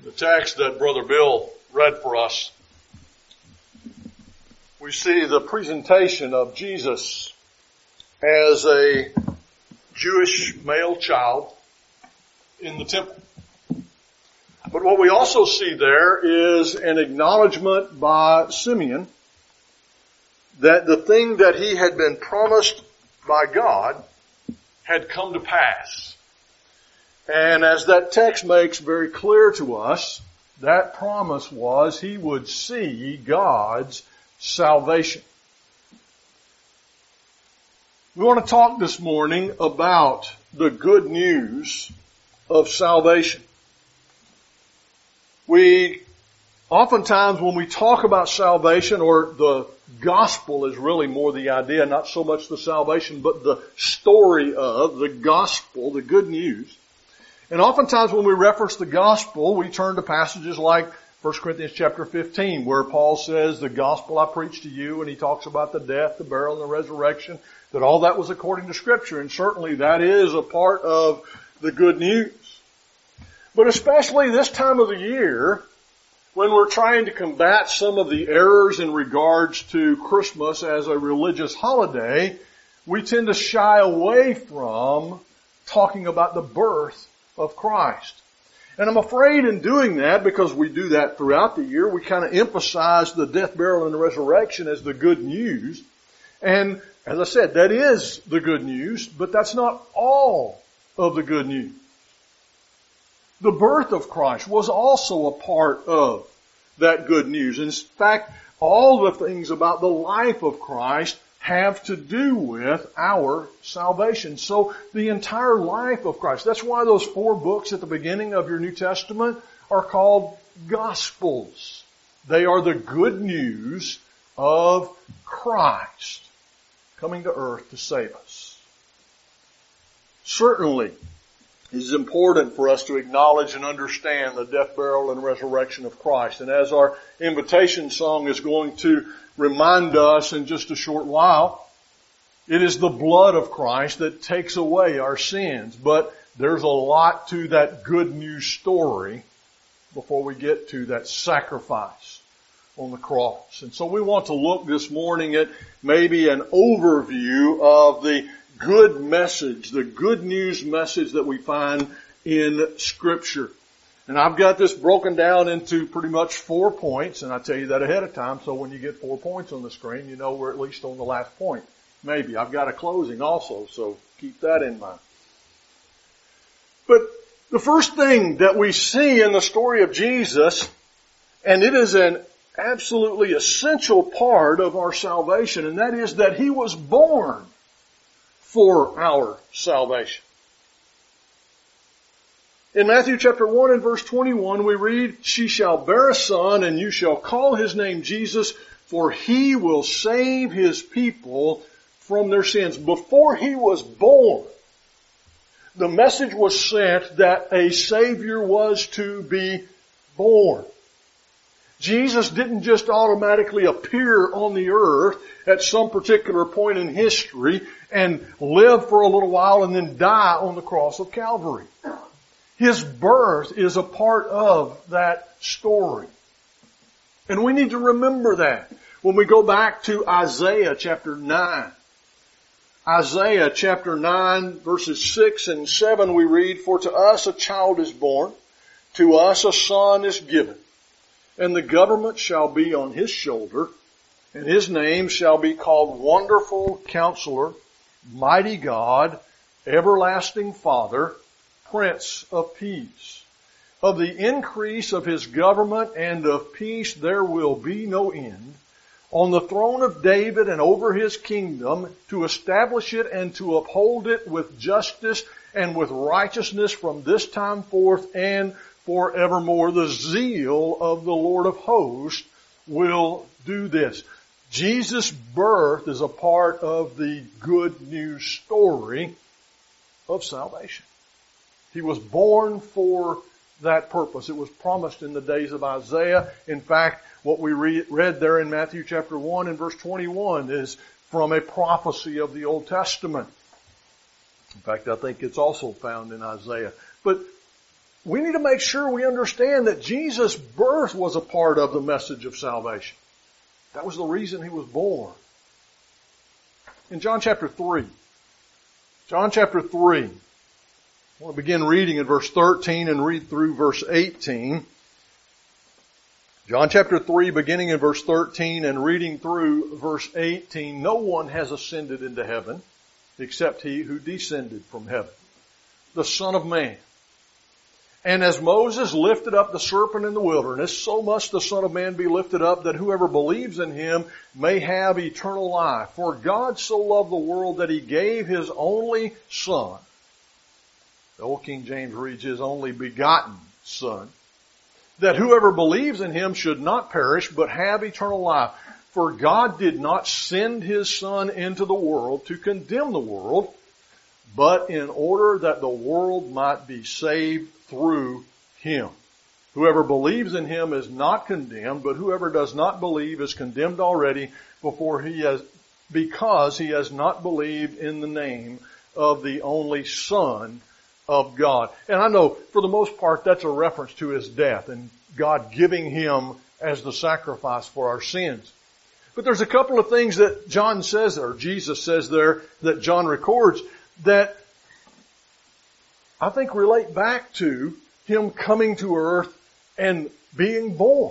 The text that Brother Bill read for us, we see the presentation of Jesus as a Jewish male child in the temple. But what we also see there is an acknowledgement by Simeon that the thing that he had been promised by God had come to pass. And as that text makes very clear to us, that promise was he would see God's salvation. We want to talk this morning about the good news of salvation. We oftentimes when we talk about salvation, or the gospel is really more the idea, not so much the salvation, but the story of the gospel, the good news. And oftentimes when we reference the gospel, we turn to passages like 1 Corinthians chapter 15, where Paul says, the gospel I preach to you, and he talks about the death, the burial, and the resurrection, that all that was according to Scripture. And certainly that is a part of the good news. But especially this time of the year, when we're trying to combat some of the errors in regards to Christmas as a religious holiday, we tend to shy away from talking about the birth of Christ. And I'm afraid in doing that, because we do that throughout the year, we kind of emphasize the death, burial, and the resurrection as the good news. And as I said, that is the good news, but that's not all of the good news. The birth of Christ was also a part of that good news. In fact, all the things about the life of Christ have to do with our salvation. So the entire life of Christ. That's why those 4 books at the beginning of your New Testament are called Gospels. They are the good news of Christ coming to earth to save us. Certainly, it is important for us to acknowledge and understand the death, burial, and resurrection of Christ. And as our invitation song is going to remind us in just a short while, it is the blood of Christ that takes away our sins. But there's a lot to that good news story before we get to that sacrifice on the cross. And so we want to look this morning at maybe an overview of the good message, the good news message that we find in Scripture. And I've got this broken down into pretty much 4 points, and I tell you that ahead of time, so when you get 4 points on the screen, you know we're at least on the last point. Maybe. I've got a closing also, so keep that in mind. But the first thing that we see in the story of Jesus, and it is an absolutely essential part of our salvation, and that is that He was born for our salvation. In Matthew chapter 1 and verse 21, we read, "She shall bear a son, and you shall call his name Jesus, for he will save his people from their sins." Before he was born, the message was sent that a Savior was to be born. Jesus didn't just automatically appear on the earth at some particular point in history and live for a little while and then die on the cross of Calvary. His birth is a part of that story. And we need to remember that when we go back to Isaiah chapter 9. Isaiah chapter 9 verses 6 and 7 we read, "For to us a child is born, to us a son is given, and the government shall be on his shoulder, and his name shall be called Wonderful Counselor, Mighty God, Everlasting Father, Prince of Peace. Of the increase of his government and of peace there will be no end. On the throne of David and over his kingdom, to establish it and to uphold it with justice and with righteousness from this time forth and forevermore." The zeal of the Lord of hosts will do this. Jesus' birth is a part of the good news story of salvation. He was born for that purpose. It was promised in the days of Isaiah. In fact, what we read there in Matthew chapter 1 and verse 21 is from a prophecy of the Old Testament. In fact, I think it's also found in Isaiah. But we need to make sure we understand that Jesus' birth was a part of the message of salvation. That was the reason He was born. In John chapter 3, I want to begin reading in verse 13 and read through verse 18. John chapter 3, beginning in verse 13 and reading through verse 18. No one has ascended into heaven except He who descended from heaven, the Son of Man. And as Moses lifted up the serpent in the wilderness, so must the Son of Man be lifted up, that whoever believes in Him may have eternal life. For God so loved the world that He gave His only Son. The old King James reads His only begotten Son, that whoever believes in Him should not perish, but have eternal life. For God did not send His Son into the world to condemn the world, but in order that the world might be saved through Him. Whoever believes in Him is not condemned, but whoever does not believe is condemned already because he has not believed in the name of the only Son of God. And I know for the most part that's a reference to His death and God giving Him as the sacrifice for our sins. But there's a couple of things that John says, or Jesus says there, that John records, that I think relate back to Him coming to earth and being born.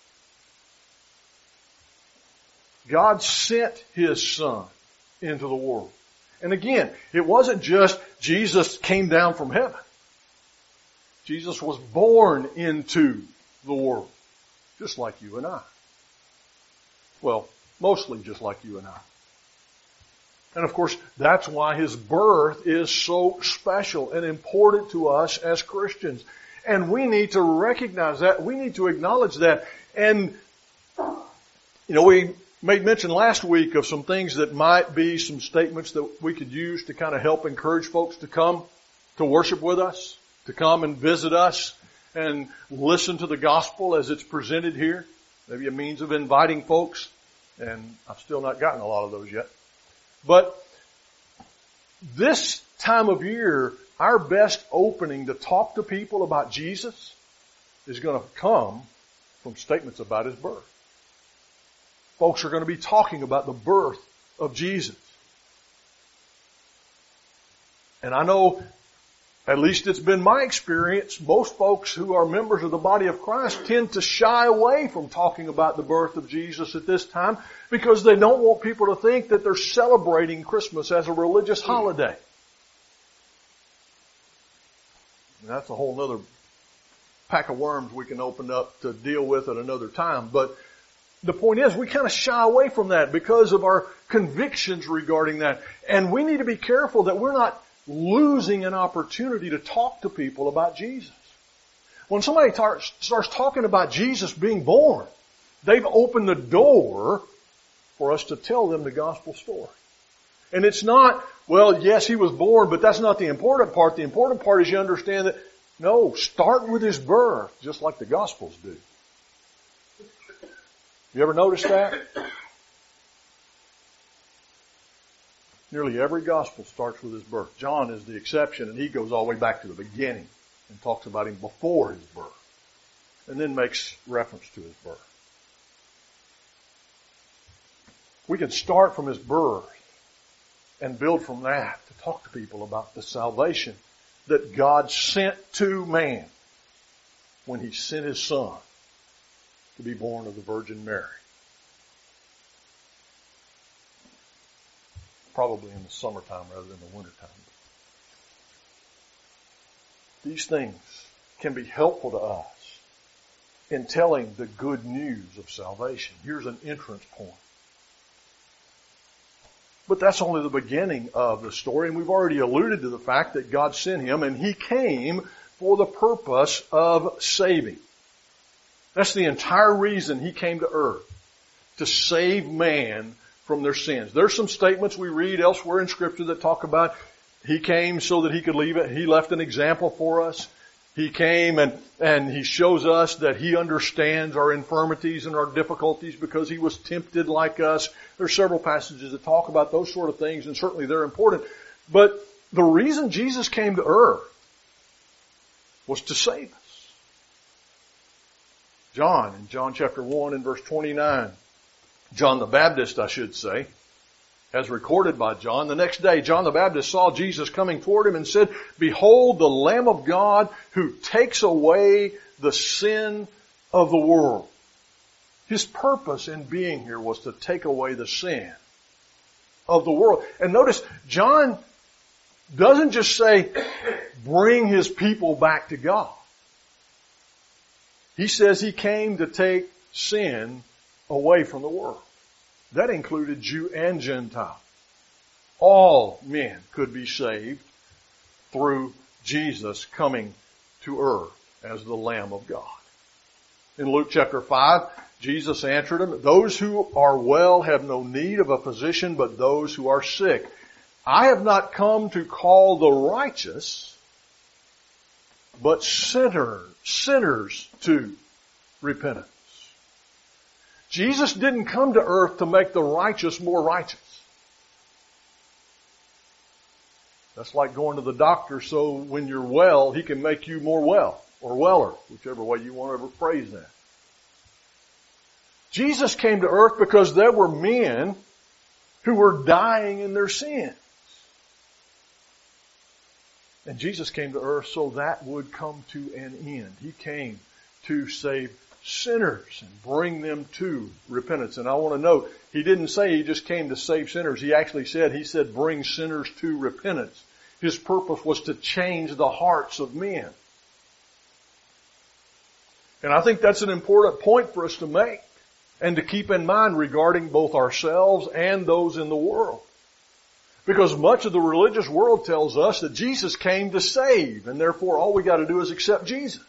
God sent His Son into the world. And again, it wasn't just Jesus came down from heaven. Jesus was born into the world, just like you and I. Well, mostly just like you and I. And of course, that's why His birth is so special and important to us as Christians. And we need to recognize that. We need to acknowledge that. And, we made mention last week of some things that might be some statements that we could use to kind of help encourage folks to come to worship with us, to come and visit us and listen to the gospel as it's presented here. Maybe a means of inviting folks. And I've still not gotten a lot of those yet. But this time of year, our best opening to talk to people about Jesus is going to come from statements about His birth. Folks are going to be talking about the birth of Jesus. And I know, at least it's been my experience, most folks who are members of the body of Christ tend to shy away from talking about the birth of Jesus at this time because they don't want people to think that they're celebrating Christmas as a religious holiday. And that's a whole other pack of worms we can open up to deal with at another time. But the point is, we kind of shy away from that because of our convictions regarding that. And we need to be careful that we're not losing an opportunity to talk to people about Jesus. When somebody starts talking about Jesus being born, they've opened the door for us to tell them the gospel story. And it's not, well, yes, He was born, but that's not the important part. The important part is you understand that, no, start with His birth, just like the Gospels do. You ever notice that? Nearly every Gospel starts with His birth. John is the exception, and he goes all the way back to the beginning and talks about Him before His birth, and then makes reference to His birth. We can start from His birth and build from that to talk to people about the salvation that God sent to man when He sent His Son to be born of the Virgin Mary. Probably in the summertime rather than the wintertime. These things can be helpful to us in telling the good news of salvation. Here's an entrance point. But that's only the beginning of the story, and we've already alluded to the fact that God sent Him, and He came for the purpose of saving. That's the entire reason He came to earth, to save man from their sins. There's some statements we read elsewhere in Scripture that talk about He came so that He could leave it. He left an example for us. He came and He shows us that He understands our infirmities and our difficulties because He was tempted like us. There's several passages that talk about those sort of things, and certainly they're important. But the reason Jesus came to earth was to save us. John, in John chapter 1 and verse 29, John the Baptist, I should say, as recorded by John, the next day John the Baptist saw Jesus coming toward him and said, "Behold the Lamb of God who takes away the sin of the world." His purpose in being here was to take away the sin of the world. And notice, John doesn't just say, bring his people back to God. He says he came to take sin away from the world. That included Jew and Gentile. All men could be saved through Jesus coming to earth as the Lamb of God. In Luke chapter 5, Jesus answered him, "Those who are well have no need of a physician, but those who are sick. I have not come to call the righteous, but sinners to repentance." Jesus didn't come to earth to make the righteous more righteous. That's like going to the doctor so when you're well, he can make you more well, or weller, whichever way you want to ever phrase that. Jesus came to earth because there were men who were dying in their sins. And Jesus came to earth so that would come to an end. He came to save sinners and bring them to repentance. And I want to note, he didn't say he just came to save sinners. He actually said, bring sinners to repentance. His purpose was to change the hearts of men. And I think that's an important point for us to make and to keep in mind regarding both ourselves and those in the world. Because much of the religious world tells us that Jesus came to save, and therefore all we got to do is accept Jesus.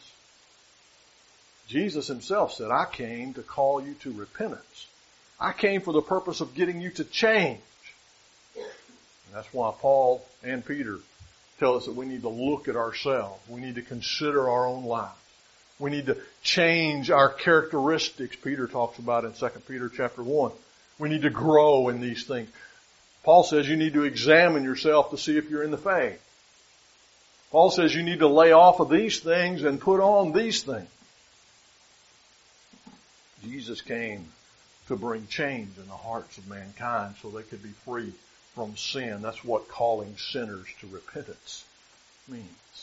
Jesus himself said, "I came to call you to repentance. I came for the purpose of getting you to change." And that's why Paul and Peter tell us that we need to look at ourselves. We need to consider our own lives. We need to change our characteristics. Peter talks about in 2 Peter chapter 1. We need to grow in these things. Paul says you need to examine yourself to see if you're in the faith. Paul says you need to lay off of these things and put on these things. Jesus came to bring change in the hearts of mankind so they could be free from sin. That's what calling sinners to repentance means.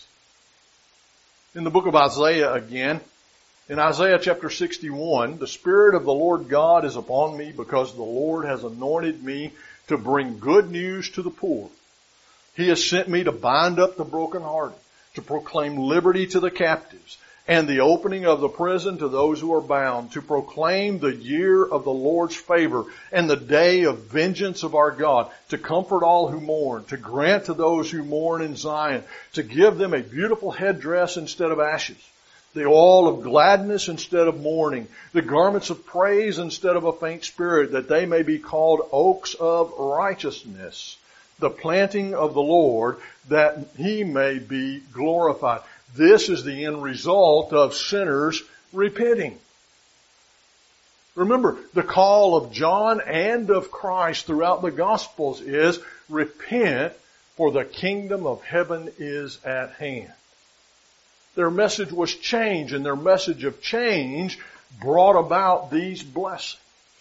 In the book of Isaiah again, in Isaiah chapter 61, "The Spirit of the Lord God is upon me because the Lord has anointed me to bring good news to the poor. He has sent me to bind up the brokenhearted, to proclaim liberty to the captives, and the opening of the prison to those who are bound, to proclaim the year of the Lord's favor and the day of vengeance of our God, to comfort all who mourn, to grant to those who mourn in Zion, to give them a beautiful headdress instead of ashes, the oil of gladness instead of mourning, the garments of praise instead of a faint spirit, that they may be called oaks of righteousness, the planting of the Lord, that he may be glorified." This is the end result of sinners repenting. Remember, the call of John and of Christ throughout the Gospels is, repent, for the kingdom of heaven is at hand. Their message was change, and their message of change brought about these blessings.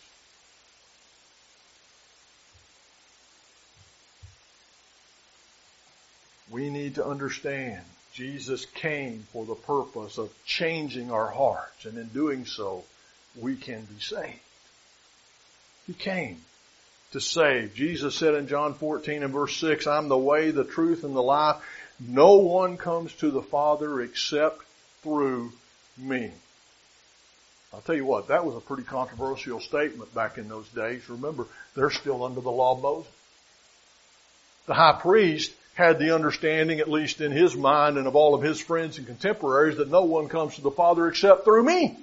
We need to understand Jesus came for the purpose of changing our hearts, and in doing so, we can be saved. He came to save. Jesus said in John 14 and verse 6, "I'm the way, the truth, and the life. No one comes to the Father except through me." I'll tell you what, that was a pretty controversial statement back in those days. Remember, they're still under the law of Moses. The high priest had the understanding, at least in his mind and of all of his friends and contemporaries, that no one comes to the Father except through me.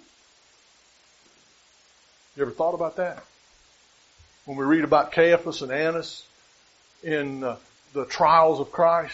You ever thought about that? When we read about Caiaphas and Annas in the trials of Christ,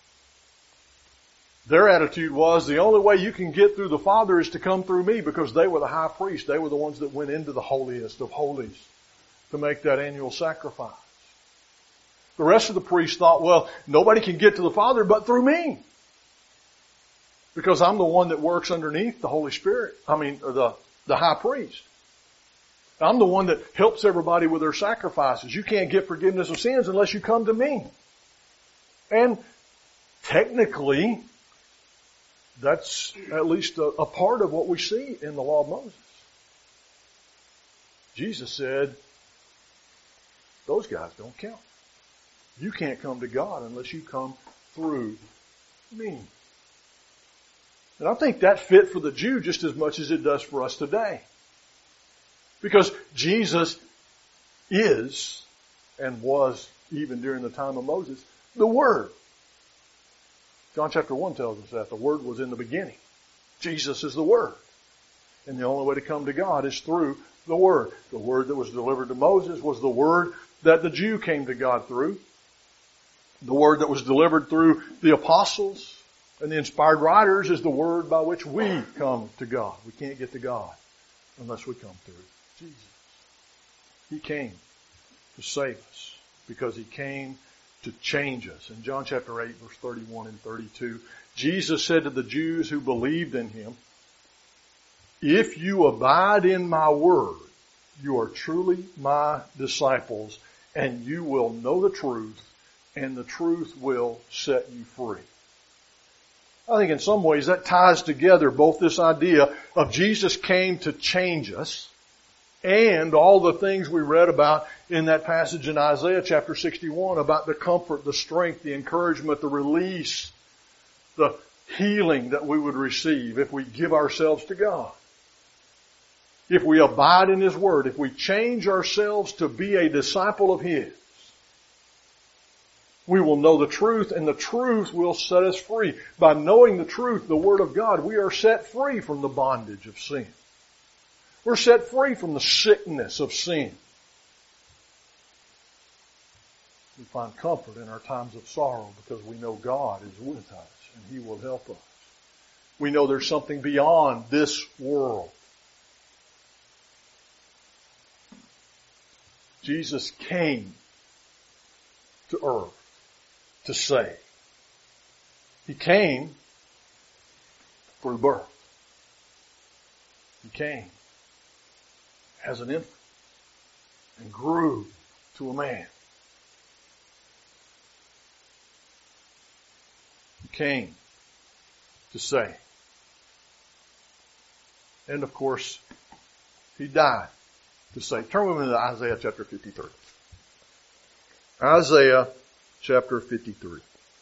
their attitude was, the only way you can get through the Father is to come through me, because they were the high priest. They were the ones that went into the holiest of holies to make that annual sacrifice. The rest of the priests thought, well, nobody can get to the Father but through me. Because I'm the one that works underneath the Holy Spirit. The high priest. I'm the one that helps everybody with their sacrifices. You can't get forgiveness of sins unless you come to me. And technically, that's at least a part of what we see in the law of Moses. Jesus said, those guys don't count. You can't come to God unless you come through me. And I think that fit for the Jew just as much as it does for us today. Because Jesus is, and was even during the time of Moses, the Word. John chapter 1 tells us that. The Word was in the beginning. Jesus is the Word. And the only way to come to God is through the Word. The Word that was delivered to Moses was the Word that the Jew came to God through. The Word that was delivered through the apostles and the inspired writers is the Word by which we come to God. We can't get to God unless we come through Jesus. He came to save us because He came to change us. In John chapter 8, verse 31 and 32, Jesus said to the Jews who believed in Him, if you abide in my word, you are truly my disciples, and you will know the truth, and the truth will set you free. I think in some ways that ties together both this idea of Jesus came to change us and all the things we read about in that passage in Isaiah chapter 61 about the comfort, the strength, the encouragement, the release, the healing that we would receive if we give ourselves to God. If we abide in His Word, if we change ourselves to be a disciple of His, we will know the truth, and the truth will set us free. By knowing the truth, the Word of God, we are set free from the bondage of sin. We're set free from the sickness of sin. We find comfort in our times of sorrow because we know God is with us and He will help us. We know there's something beyond this world. Jesus came to earth to save. He came for the birth. He came as an infant and grew to a man. He came to save. And of course, He died to save. Turn with me to Isaiah chapter 53. Isaiah chapter 53.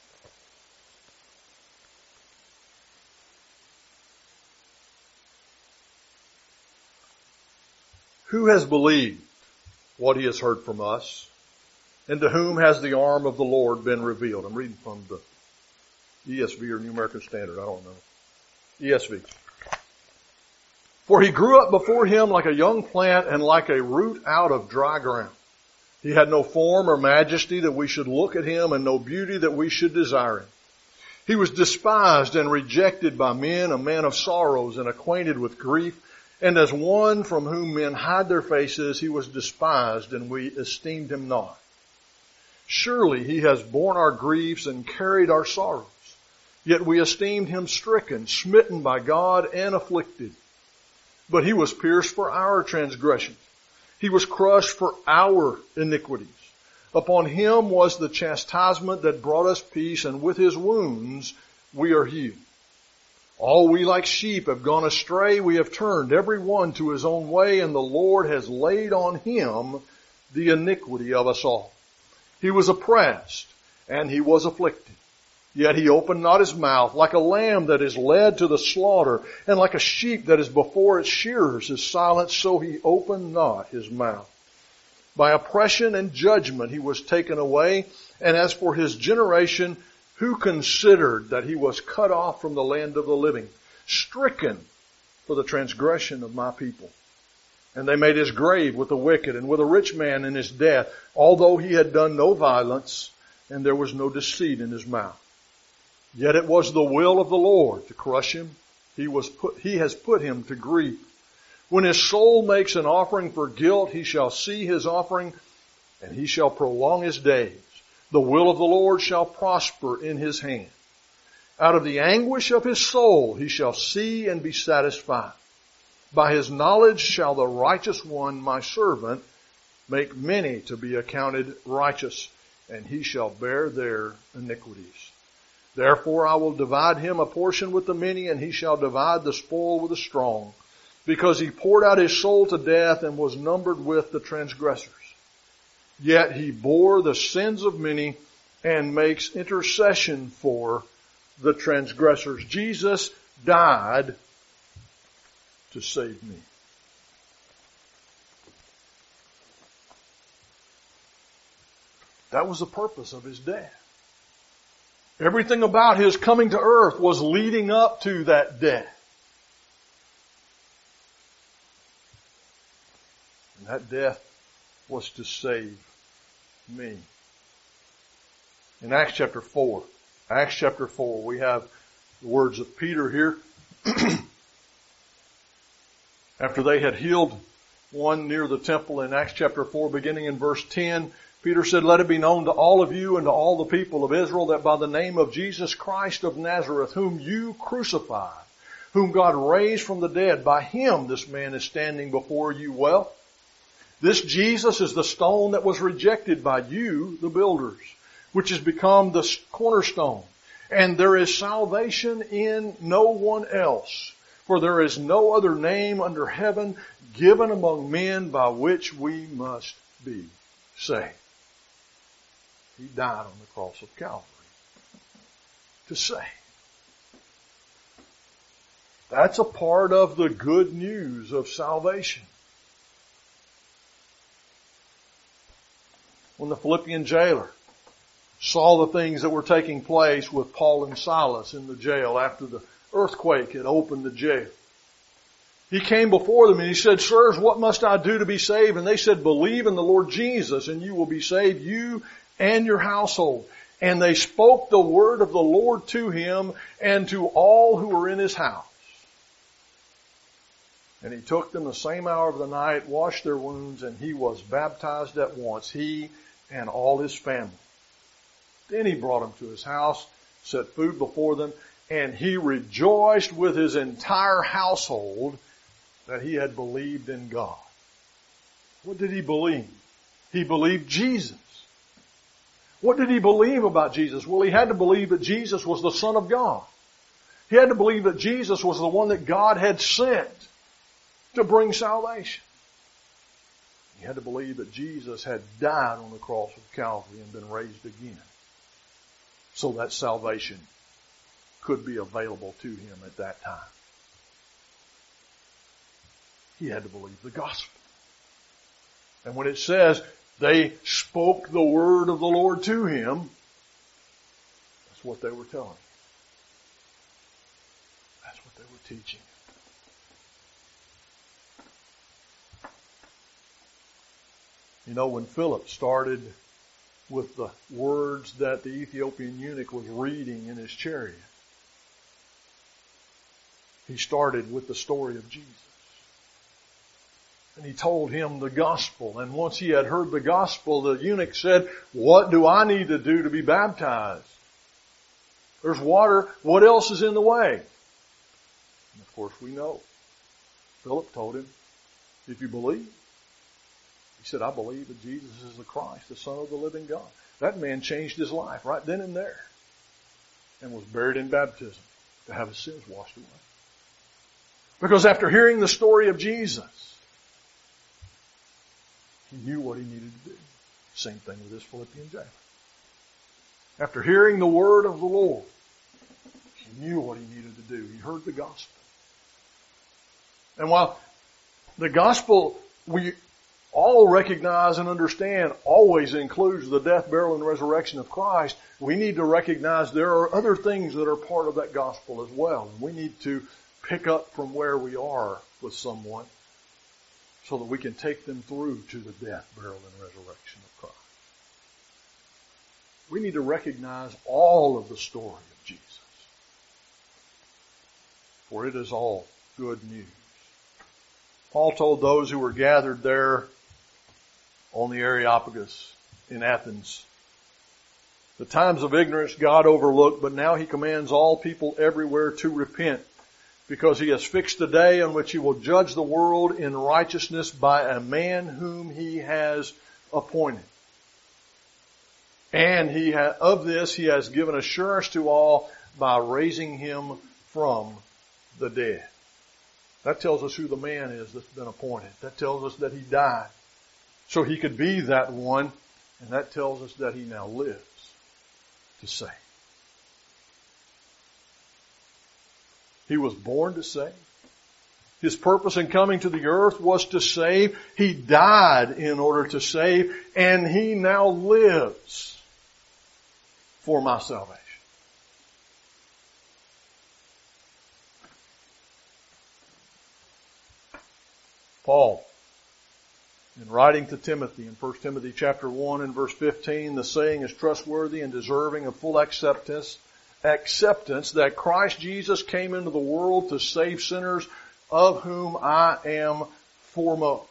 Who has believed what he has heard from us? And to whom has the arm of the Lord been revealed? I'm reading from the ESV or New American Standard. I don't know. ESV. For he grew up before him like a young plant and like a root out of dry ground. He had no form or majesty that we should look at him, and no beauty that we should desire him. He was despised and rejected by men, a man of sorrows and acquainted with grief. And as one from whom men hide their faces, he was despised, and we esteemed him not. Surely he has borne our griefs and carried our sorrows. Yet we esteemed him stricken, smitten by God, and afflicted. But he was pierced for our transgressions. He was crushed for our iniquities. Upon him was the chastisement that brought us peace, and with his wounds we are healed. All we like sheep have gone astray. We have turned every one to his own way, and the Lord has laid on him the iniquity of us all. He was oppressed, and he was afflicted. Yet he opened not his mouth. Like a lamb that is led to the slaughter, and like a sheep that is before its shearers is silent, so he opened not his mouth. By oppression and judgment he was taken away. And as for his generation, who considered that he was cut off from the land of the living, stricken for the transgression of my people? And they made his grave with the wicked and with a rich man in his death, although he had done no violence and there was no deceit in his mouth. Yet it was the will of the Lord to crush him. He has put him to grief. When his soul makes an offering for guilt, he shall see his offering, and he shall prolong his days. The will of the Lord shall prosper in his hand. Out of the anguish of his soul he shall see and be satisfied. By his knowledge shall the righteous one, my servant, make many to be accounted righteous, and he shall bear their iniquities. Therefore I will divide him a portion with the many, and he shall divide the spoil with the strong, because he poured out his soul to death and was numbered with the transgressors. Yet he bore the sins of many and makes intercession for the transgressors. Jesus died to save me. That was the purpose of his death. Everything about his coming to earth was leading up to that death. And that death was to save me. In Acts chapter 4, we have the words of Peter here. After they had healed one near the temple in Acts chapter 4, beginning in verse 10, Peter said, "Let it be known to all of you and to all the people of Israel that by the name of Jesus Christ of Nazareth, whom you crucified, whom God raised from the dead, by him this man is standing before you well. This Jesus is the stone that was rejected by you, the builders, which has become the cornerstone. And there is salvation in no one else, for there is no other name under heaven given among men by which we must be saved." He died on the cross of Calvary to save. That's a part of the good news of salvation. When the Philippian jailer saw the things that were taking place with Paul and Silas in the jail after the earthquake had opened the jail, he came before them and he said, "Sirs, what must I do to be saved?" And they said, "Believe in the Lord Jesus and you will be saved, you and your household." And they spoke the word of the Lord to him and to all who were in his house. And he took them the same hour of the night, washed their wounds, and he was baptized at once, he and all his family. Then he brought them to his house, set food before them, and he rejoiced with his entire household that he had believed in God. What did he believe? He believed Jesus. What did he believe about Jesus? Well, he had to believe that Jesus was the Son of God. He had to believe that Jesus was the one that God had sent to bring salvation. He had to believe that Jesus had died on the cross of Calvary and been raised again, so that salvation could be available to him at that time. He had to believe the gospel. And when it says they spoke the word of the Lord to him, that's what they were telling him. That's what they were teaching him. You know, when Philip started with the words that the Ethiopian eunuch was reading in his chariot, he started with the story of Jesus. And he told him the gospel. And once he had heard the gospel, the eunuch said, "What do I need to do to be baptized? There's water. What else is in the way?" And of course we know. Philip told him, "If you believe." He said, "I believe that Jesus is the Christ, the Son of the living God." That man changed his life right then and there and was buried in baptism to have his sins washed away. Because after hearing the story of Jesus, he knew what he needed to do. Same thing with this Philippian jailer. After hearing the word of the Lord, he knew what he needed to do. He heard the gospel. And while the gospel we all recognize and understand always includes the death, burial, and resurrection of Christ, we need to recognize there are other things that are part of that gospel as well. And we need to pick up from where we are with someone so that we can take them through to the death, burial, and resurrection of Christ. We need to recognize all of the story of Jesus, for it is all good news. Paul told those who were gathered there on the Areopagus in Athens The times of ignorance God overlooked, but now He commands all people everywhere to repent, because He has fixed a day on which He will judge the world in righteousness by a man whom He has appointed. And of this He has given assurance to all by raising Him from the dead. That tells us who the man is that's been appointed. That tells us that He died so He could be that one, and that tells us that He now lives to save. He was born to save. His purpose in coming to the earth was to save. He died in order to save, and He now lives for my salvation. Paul, in writing to Timothy in 1 Timothy chapter 1 and verse 15, the saying is trustworthy and deserving of full acceptance that Christ Jesus came into the world to save sinners, of whom I am foremost.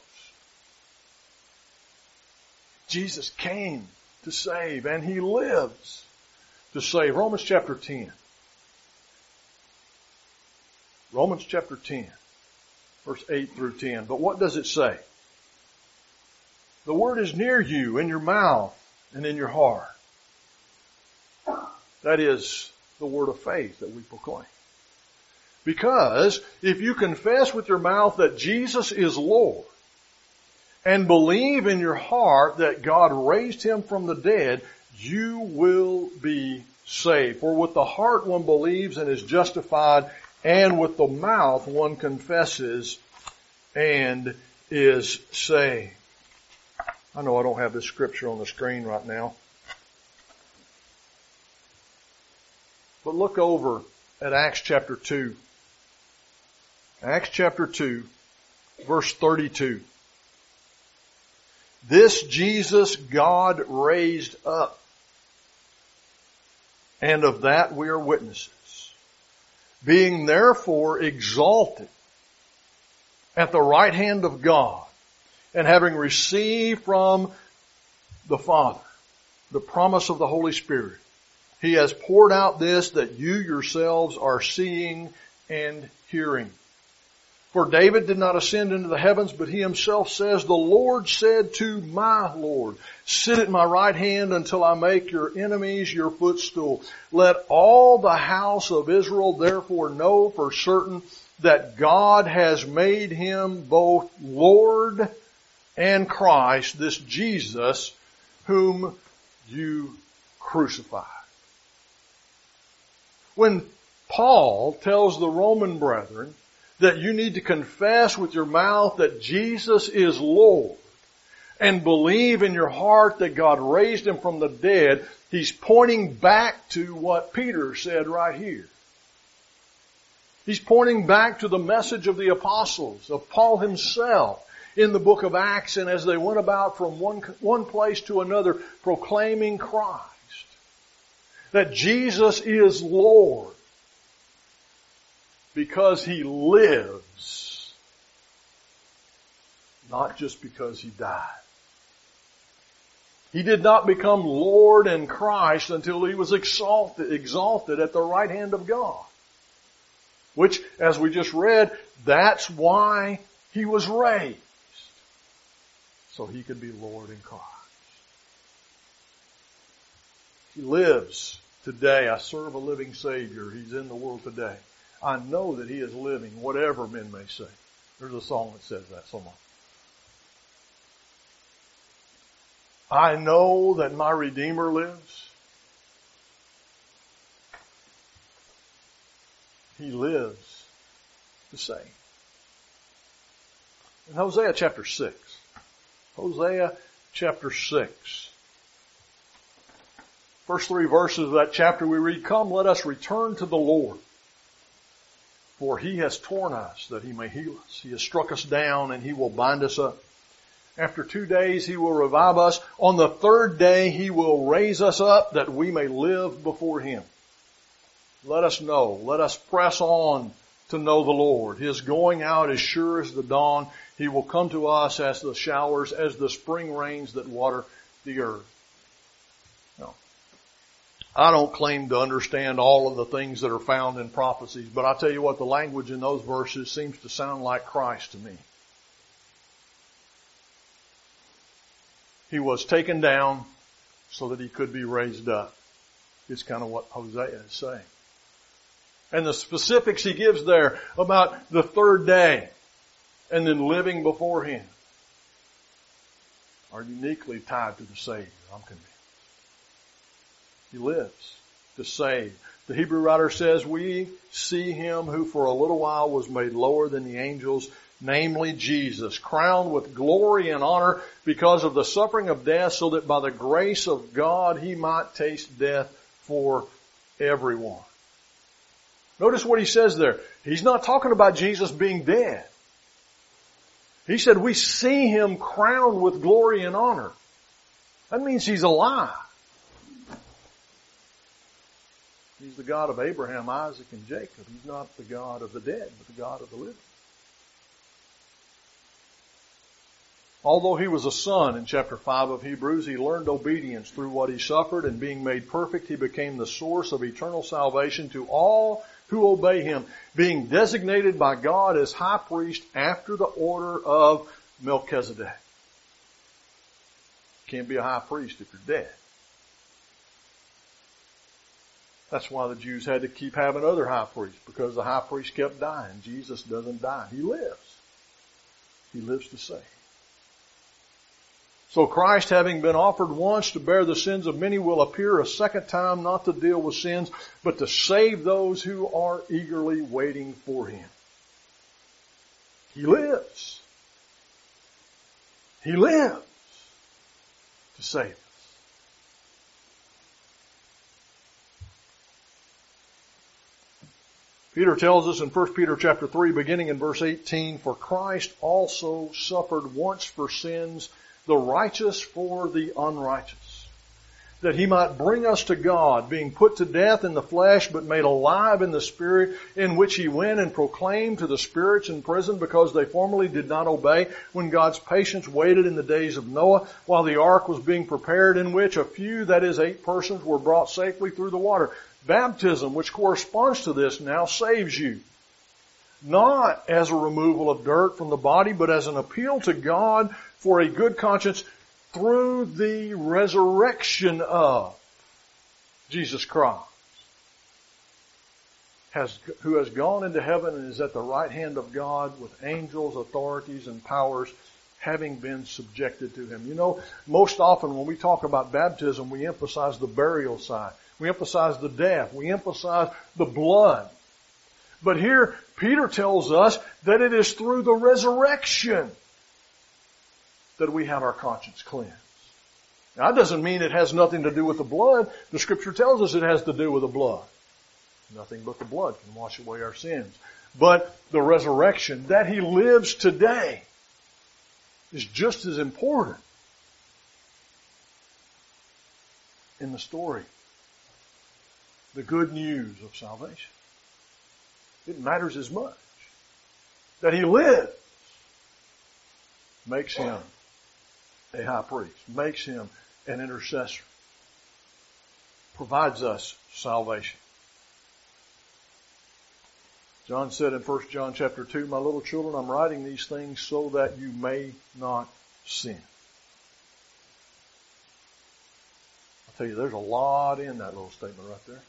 Jesus came to save, and He lives to save. Romans chapter 10. Romans chapter 10. Verse 8 through 10. But what does it say? The word is near you, in your mouth and in your heart. That is the word of faith that we proclaim. Because if you confess with your mouth that Jesus is Lord and believe in your heart that God raised Him from the dead, you will be saved. For with the heart one believes and is justified, and with the mouth one confesses and is saved. I know I don't have this scripture on the screen right now. But look over at Acts chapter 2. Acts chapter 2, verse 32. This Jesus God raised up, and of that we are witnesses. Being therefore exalted at the right hand of God, and having received from the Father the promise of the Holy Spirit, He has poured out this that you yourselves are seeing and hearing. For David did not ascend into the heavens, but he himself says, the Lord said to my Lord, sit at my right hand until I make your enemies your footstool. Let all the house of Israel therefore know for certain that God has made Him both Lord and Christ, this Jesus whom you crucified. When Paul tells the Roman brethren that you need to confess with your mouth that Jesus is Lord and believe in your heart that God raised Him from the dead, he's pointing back to what Peter said right here. He's pointing back to the message of the apostles, of Paul himself in the book of Acts, and as they went about from one place to another proclaiming Christ, that Jesus is Lord because He lives, not just because He died. He did not become Lord and Christ until He was exalted at the right hand of God. Which, as we just read, that's why He was raised. So He could be Lord in Christ. He lives today. I serve a living Savior. He's in the world today. I know that He is living, whatever men may say. There's a song that says that somewhere. I know that my Redeemer lives. He lives to save. In Hosea chapter 6. Hosea chapter 6. First 3 verses of that chapter we read, come, let us return to the Lord. For He has torn us that He may heal us. He has struck us down and He will bind us up. After 2 days He will revive us. On the 3rd day He will raise us up that we may live before Him. Let us know. Let us press on to know the Lord. His going out is sure as the dawn. He will come to us as the showers, as the spring rains that water the earth. No. I don't claim to understand all of the things that are found in prophecies, but I tell you what, the language in those verses seems to sound like Christ to me. He was taken down so that he could be raised up. It's kind of what Hosea is saying. And the specifics he gives there about the third day and then living before him are uniquely tied to the Savior, I'm convinced. He lives to save. The Hebrew writer says, we see him who for a little while was made lower than the angels, namely Jesus, crowned with glory and honor because of the suffering of death, so that by the grace of God he might taste death for everyone. Notice what he says there. He's not talking about Jesus being dead. He said we see him crowned with glory and honor. That means he's alive. He's the God of Abraham, Isaac, and Jacob. He's not the God of the dead, but the God of the living. Although he was a son in chapter 5 of Hebrews, he learned obedience through what he suffered, and being made perfect, he became the source of eternal salvation to all who obey him, being designated by God as high priest after the order of Melchizedek. You can't be a high priest if you're dead. That's why the Jews had to keep having other high priests, because the high priest kept dying. Jesus doesn't die. He lives. He lives to save. So Christ, having been offered once to bear the sins of many, will appear a second time, not to deal with sins, but to save those who are eagerly waiting for him. He lives. He lives to save us. Peter tells us in 1 Peter chapter 3, beginning in verse 18, for Christ also suffered once for sins, the righteous for the unrighteous, that he might bring us to God, being put to death in the flesh, but made alive in the Spirit, in which he went and proclaimed to the spirits in prison, because they formerly did not obey, when God's patience waited in the days of Noah, while the ark was being prepared, in which a few, that is 8 persons, were brought safely through the water. Baptism, which corresponds to this, now saves you, not as a removal of dirt from the body, but as an appeal to God for a good conscience through the resurrection of Jesus Christ, who has gone into heaven and is at the right hand of God with angels, authorities, and powers, having been subjected to him. You know, most often when we talk about baptism, we emphasize the burial side. We emphasize the death. We emphasize the blood. But here, Peter tells us that it is through the resurrection that we have our conscience cleansed. Now, that doesn't mean it has nothing to do with the blood. The Scripture tells us it has to do with the blood. Nothing but the blood can wash away our sins. But the resurrection, that he lives today, is just as important in the story. The good news of salvation. It matters as much. That he lives makes him a high priest, makes him an intercessor, provides us salvation. John said in 1 John chapter 2, my little children, I'm writing these things so that you may not sin. I'll tell you, there's a lot in that little statement right there.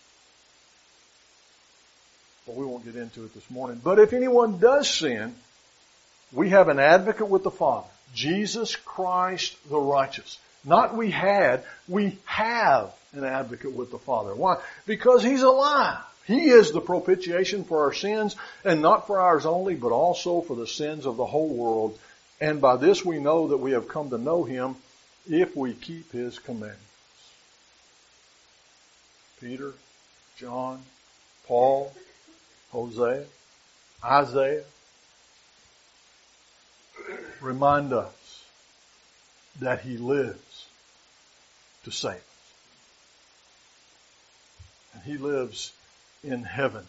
But we won't get into it this morning. But if anyone does sin, we have an advocate with the Father, Jesus Christ the righteous. Not we have an advocate with the Father. Why? Because he's alive. He is the propitiation for our sins, and not for ours only, but also for the sins of the whole world. And by this we know that we have come to know him if we keep his commandments. Peter, John, Paul, Hosea, Isaiah, remind us that he lives to save us. And he lives in heaven.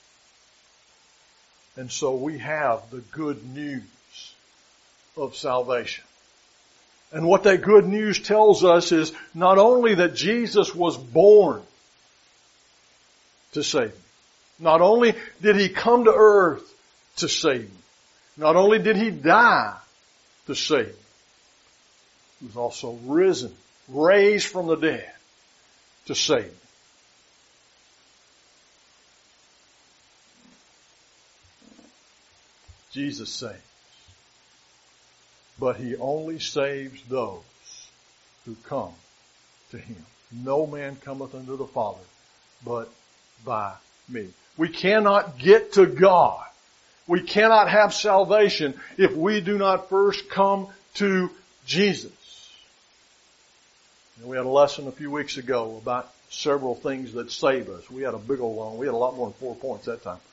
And so we have the good news of salvation. And what that good news tells us is not only that Jesus was born to save me. Not only did He come to earth to save me, not only did He die to save me, He was also risen, raised from the dead to save me. Jesus saves. But He only saves those who come to Him. No man cometh unto the Father but by me. We cannot get to God. We cannot have salvation if we do not first come to Jesus. We had a lesson a few weeks ago about several things that save us. We had a big old one. We had a lot more than 4 points that time.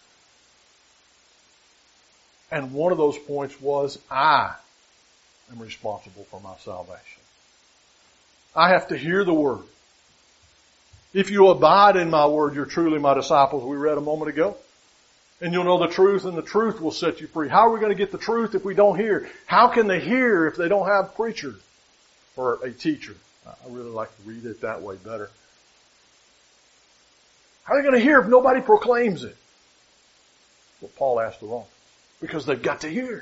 And one of those points was, I am responsible for my salvation. I have to hear the Word. If you abide in my Word, you're truly my disciples, we read a moment ago. And you'll know the truth, and the truth will set you free. How are we going to get the truth if we don't hear? How can they hear if they don't have a preacher or a teacher? I really like to read it that way better. How are they going to hear if nobody proclaims it? Well, Paul asked the Romans. Because they've got to hear.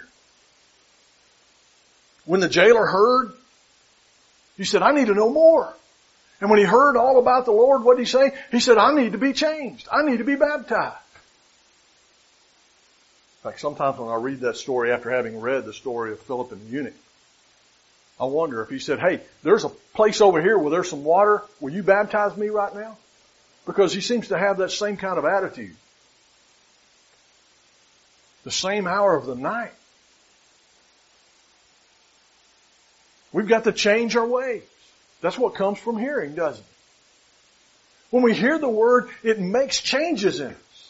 When the jailer heard, he said, I need to know more. And when he heard all about the Lord, what did he say? He said, I need to be changed. I need to be baptized. In fact, sometimes when I read that story after having read the story of Philip and the eunuch, I wonder if he said, hey, there's a place over here where there's some water. Will you baptize me right now? Because he seems to have that same kind of attitude. The same hour of the night. We've got to change our ways. That's what comes from hearing, doesn't it? When we hear the Word, it makes changes in us.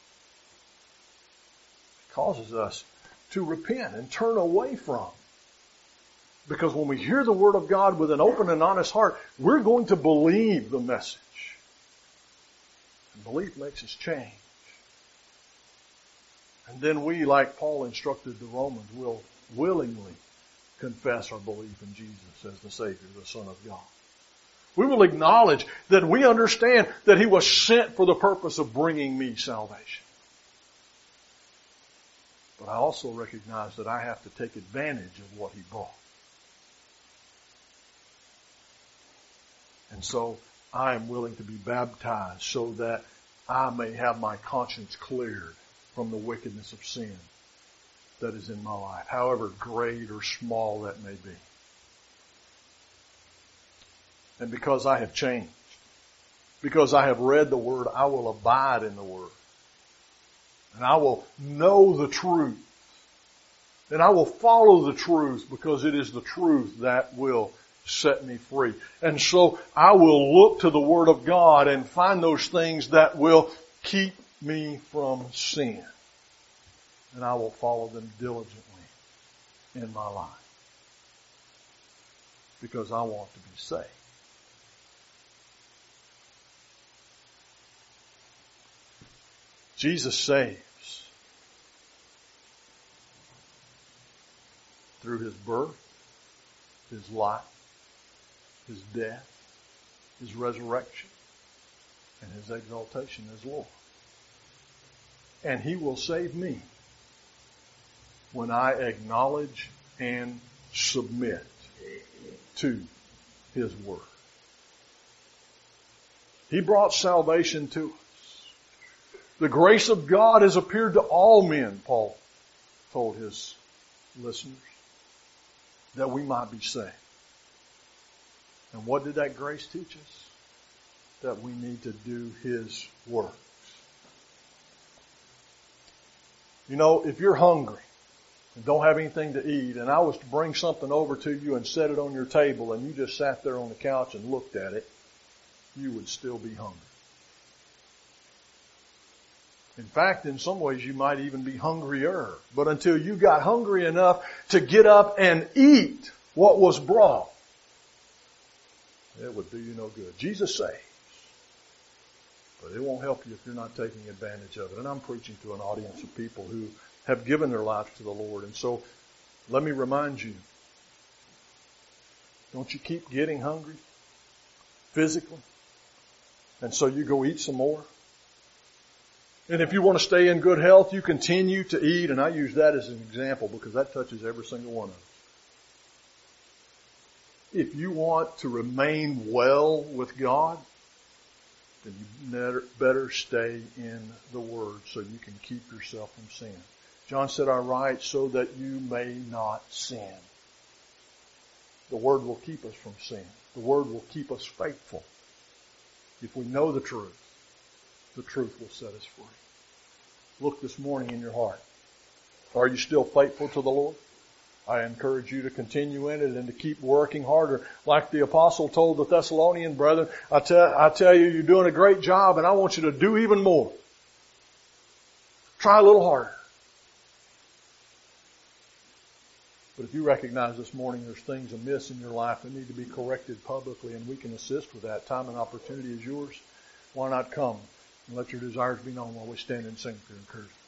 It causes us to repent and turn away from. Because when we hear the Word of God with an open and honest heart, we're going to believe the message. And belief makes us change. And then we, like Paul instructed the Romans, will willingly confess our belief in Jesus as the Savior, the Son of God. We will acknowledge that we understand that He was sent for the purpose of bringing me salvation. But I also recognize that I have to take advantage of what He brought. And so I am willing to be baptized so that I may have my conscience cleared from the wickedness of sin that is in my life, however great or small that may be. And because I have changed, because I have read the Word, I will abide in the Word. And I will know the truth. And I will follow the truth because it is the truth that will set me free. And so I will look to the Word of God and find those things that will keep me from sin. And I will follow them diligently in my life. Because I want to be saved. Jesus saves through His birth, His life, His death, His resurrection, and His exaltation as Lord. And He will save me when I acknowledge and submit to His Word. He brought salvation to us. The grace of God has appeared to all men, Paul told his listeners, that we might be saved. And what did that grace teach us? That we need to do His works. You know, if you're hungry and don't have anything to eat, and I was to bring something over to you and set it on your table, and you just sat there on the couch and looked at it, you would still be hungry. In fact, in some ways you might even be hungrier. But until you got hungry enough to get up and eat what was brought, it would do you no good. Jesus saves. But it won't help you if you're not taking advantage of it. And I'm preaching to an audience of people who have given their lives to the Lord. And so, let me remind you, don't you keep getting hungry physically? And so you go eat some more? And if you want to stay in good health, you continue to eat. And I use that as an example because that touches every single one of us. If you want to remain well with God, then you better stay in the Word so you can keep yourself from sin. John said, I write so that you may not sin. The Word will keep us from sin. The Word will keep us faithful. If we know the truth will set us free. Look this morning in your heart. Are you still faithful to the Lord? I encourage you to continue in it and to keep working harder. Like the apostle told the Thessalonian brethren, I tell you, you're doing a great job and I want you to do even more. Try a little harder. But if you recognize this morning there's things amiss in your life that need to be corrected publicly and we can assist with that, time and opportunity is yours, why not come and let your desires be known while we stand and sing for your encouragement.